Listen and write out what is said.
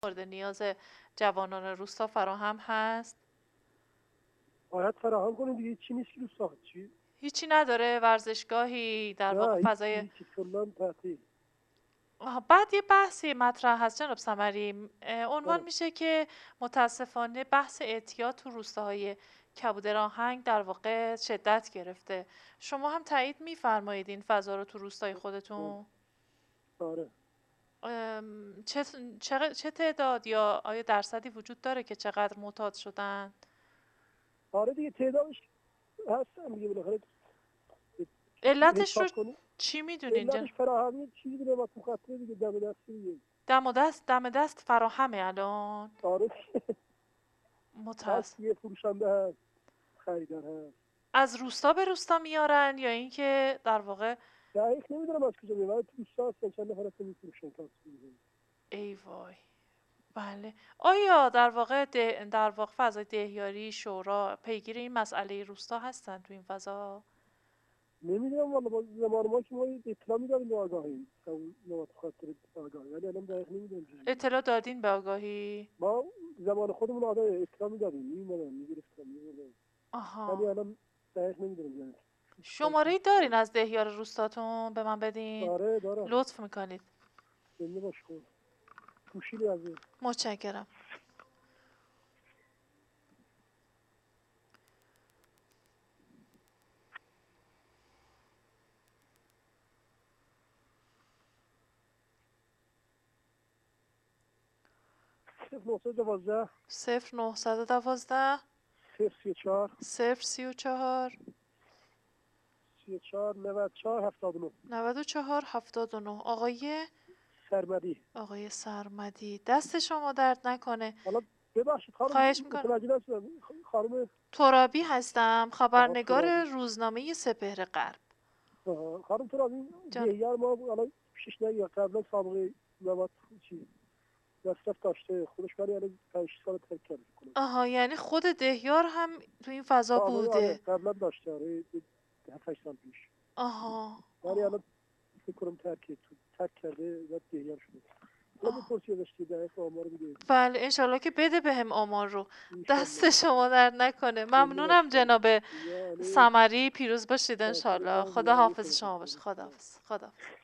مورد نیاز جوانان روستا فراهم هست؟ باید فراهم کنیم دیگه، چی نیست که روستا چی؟ هیچی نداره؟ ورزشگاهی در واقع فضای هیچی کلا تعطیل. بعد یه بحثی مطرح هست جناب سمری، عنوان میشه که متاسفانه بحث اعتیاد تو روستاهای کبوتر آهنگ در واقع شدت گرفته. شما هم تایید میفرمایید این فضا رو تو روستای خودتون؟ آره. چه تعداد یا آیا درصدی وجود داره که چقدر معتاد شدن؟ آره دیگه تعدادش هستن دیگه بالاخره. علتش رو چی میدونین؟ علتش فراهمی چیزی دیگه واسه مخاطره دیگه، دم دستی دیگه. دم دست فراهمه الان؟ آره. متاسف. یه فروشنده هست، خریدار هست. از روستا به روستا میارن یا اینکه در واقع دقیق نمیدونم از کجا میاد، تو روستا هستن چند نفر هستن میفروشن تا. ای وای. بله. آیا در واقع فضای دهیاری شورا پیگیر این مسئله روستا هستن تو این فضا؟ نمیدونم والا، با زمان ما که ما اطلاع میدادیم به آگاهی، نوات خاطر آگاهی، ولی الان دقیق نمیدونم. اطلاع دادین به آگاهی؟ ما زمان خودمون اطلاع میدادیم، میگرفتم. آها. ولی الان دقیق نمیدونم یعنی. شماره دارین از دهیار روستاتون به من بدین؟ آره دارم. لطف میکنید. زنده باش خود. پوشیدی از این. متشکرم. صفر 0912 034 034 94 79. آقای سرمدی. دست شما درد نکنه. حالا ببخشید خواهش میکنم. ترابی هستم، خبرنگار روزنامه سپهر غرب. خانم ترابی، دهیار ما الان پیشش نگیر، قبلا سابقه نوات چی مصرف داشته خودش، ولی الان 5 سال ترک کرده کنه. آها، یعنی خود دهیار هم تو این فضا بوده؟ آره قبلا داشته، آره 7 سال پیش. آها. ولی الان فکر کنم ترک کرده و دهیار شده. بله انشالله که بده بهم آمار رو. دست شما درد نکنه. ممنونم جناب سمری. پیروز باشید انشالله. خدا حافظ شما باشه. خدا حافظ.